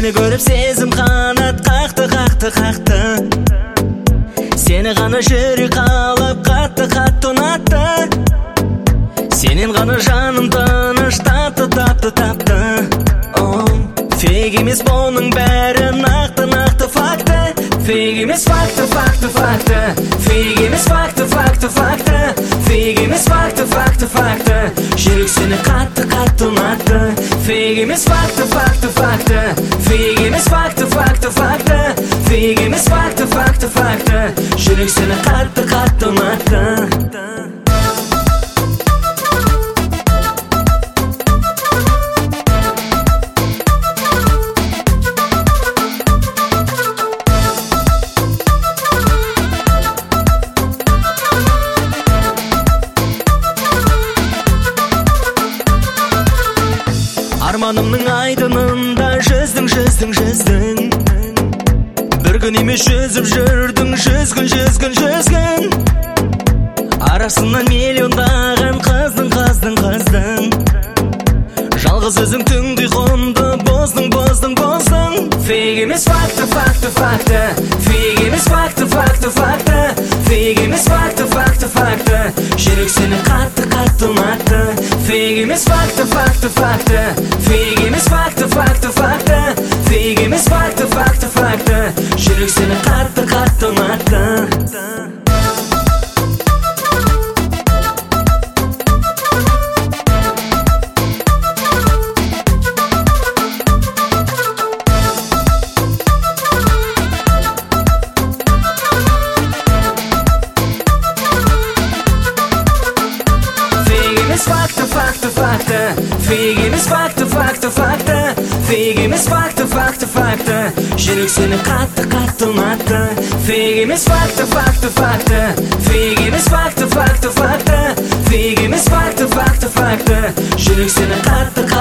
Seni görüp sezim kanat qaқты Seni ғана жүрек қалып қатты ұнатты Сенен ғана жаным тыныш тапты Фейк емес бұның бәрі нақты факты Фейк емес факты Фейк емес факты Фейк емес факты Жүрек сені қатты ұнатты Фейк емес факты Фейк емес факты Фейк емес факты Жүрек сені қатты ұнатты Арманымның айдынында жүздің Бір күн емес жүзіп жүрдің жүз күн Арасынан миллиондаған қыздың Жалғыз өзің түңді қонды боздың Фейк емес факты Фейк емес факты Фейк емес факты Жүрек сені қатты ұнатты Фейк емес факты Фейк емес факты Фейк емес факты Жүрек сені қатты ұнатты Фейк емес факты Фейк емес факты Жүрек сені қатты ұнатты Фейк емес факты Фейк емес факты Фейк емес факты Жүрек сені қатты